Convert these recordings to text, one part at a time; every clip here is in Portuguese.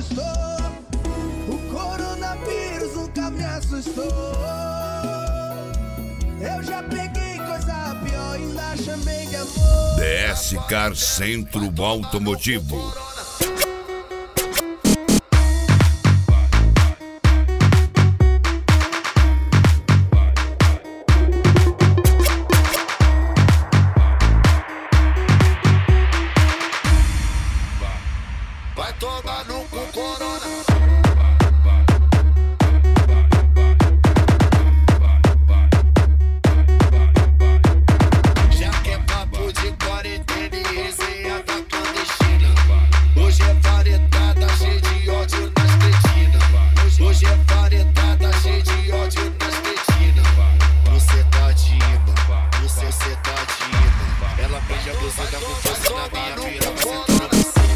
assustou. O coronavírus nunca me assustou. Eu já peguei coisa pior, ainda chamei de amor. DS Car Centro Automotivo. Vai tomar no cu, corona. Já que é papo de quarentena e resenha da clandestina. Hoje é varetada, cheio de ódio nas cretinas. Hoje é varetada, cheio de ódio nas cretinas. Você tá de imã, você tá de imã. Ela prende a blusa com força na minha piroca, sentando por cima.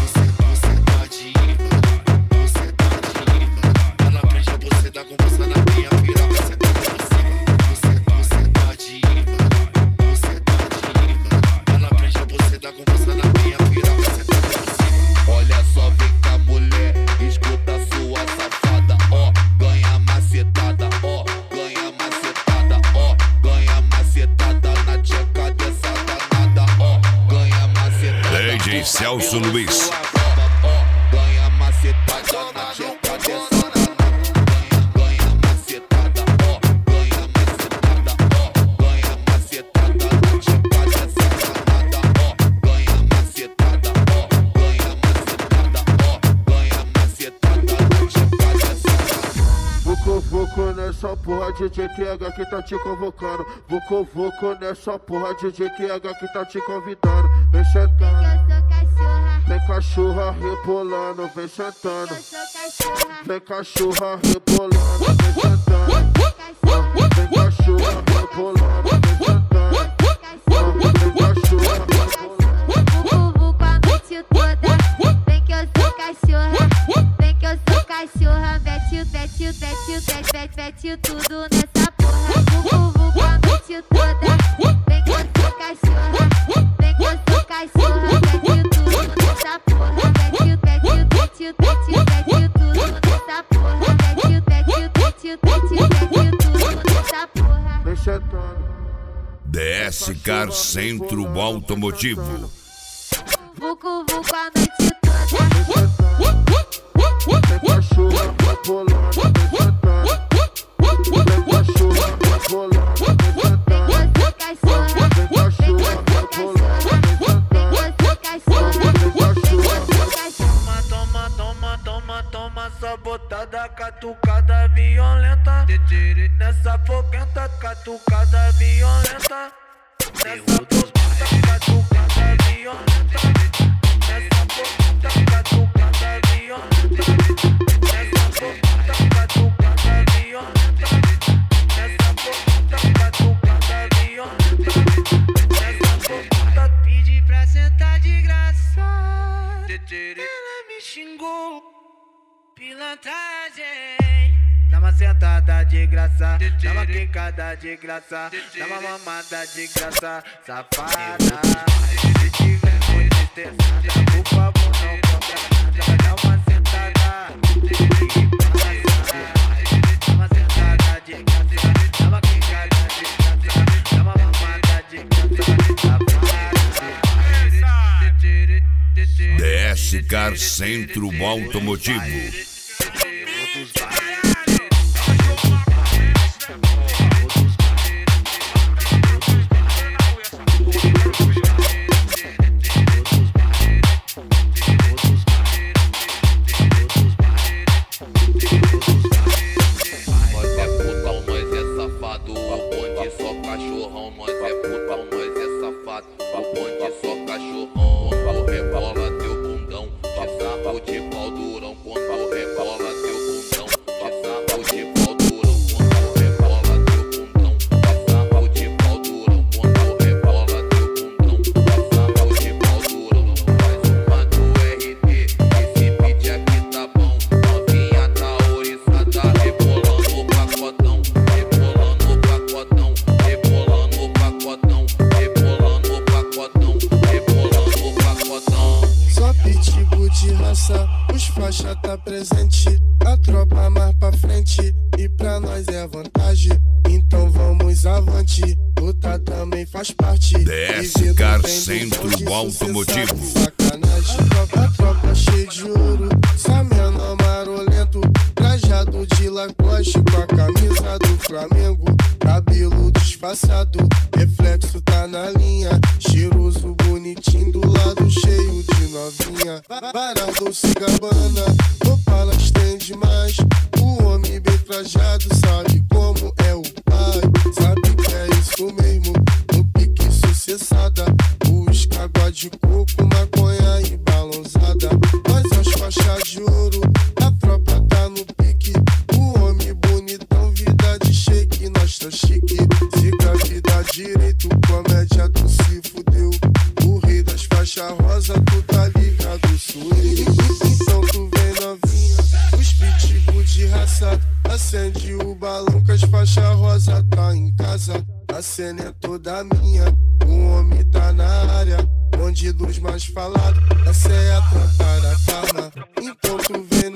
DJ Celso Luiz. Ganha macetada na tcheca dessa danada. Ganha macetada, ó. Ganha macetada, ó. Ganha macetada na tcheca dessa danada, ó. Ganha macetada, ó. Ganha macetada, ó. Ganha macetada na tcheca dessa danada. Vucu nessa porra, DJ TH que tá te convocando. Vucu nessa porra, DJ TH que tá te convidando. Vem sentando. Vem cachorra rebolando, vem sentando. Vem cachorra rebolando, vem sentando. Vem cachorra rebolando, vem sentando. Vem cachorra rebolando. Vucu a noite toda. Vem que eu sou cachorra. Vem que eu sou cachorra. Mete tudo nessa porra. Vucu a noite toda. Vem que eu sou cachorra. Vem que eu sou cachorra. Mete tudo nessa porra. Mete tudo nessa porra. Mete tudo nessa porra. Vem sentando. DS Car Centro Automotivo. Vucu a noite toda. Vem cachorra rebolando, vem sentando. Vem cachorra rebolando, vem sentando. Vem cachorra rebolando, vem sentando. Toma, sabotada, catucada violenta. Nessa foguenta, catucada violenta. Nessa foguenta, catucada violenta. Nessa foguenta, catucada violenta. Nessa foguenta, catucada violenta. Nessa foguenta, catucada violenta. Nessa foguenta, pedi pra sentar de graça. Ela me xingou. Pilantragem. Dá uma sentada de graça, dá uma quicada de graça, dá uma mamada de graça, safada. Se tiver muito estressada, por favor não compra nada. Dá uma sentada de graça, dá uma sentada de graça, dá uma quicada de graça, dá uma mamada de graça, safada. DS Car Centro Automotivo. levante, luta também faz parte. DS Car Centro Automotivo. Sacanagem, a tropa cheia de ouro, essa menor marolento, trajado de Lacoste com a camisa do Flamengo, cabelo disfarçado, reflexo tá na linha, cheiroso, bonitinho, do lado cheio de novinha. Varado se Gabbana, Opala estende demais, o homem bem trajado sabe como é o pai, sabe que é isso mesmo, no pique sucessada, os água de coco, maconha e balãozada, mas as faixas de ouro, a tropa tá no pique, o homem bonitão, vida de shake, nós tá chique, zica vida direito, comédia tu se fudeu, o rei das faixas rosa, tu tá ligado, suei, então tu vem novinha, os pitbull de raça, acende o balão que as faixas rosa tá em casa, a cena é toda minha, o homem tá na área, onde luz mais falado, essa é a tropa da calma, então tu vem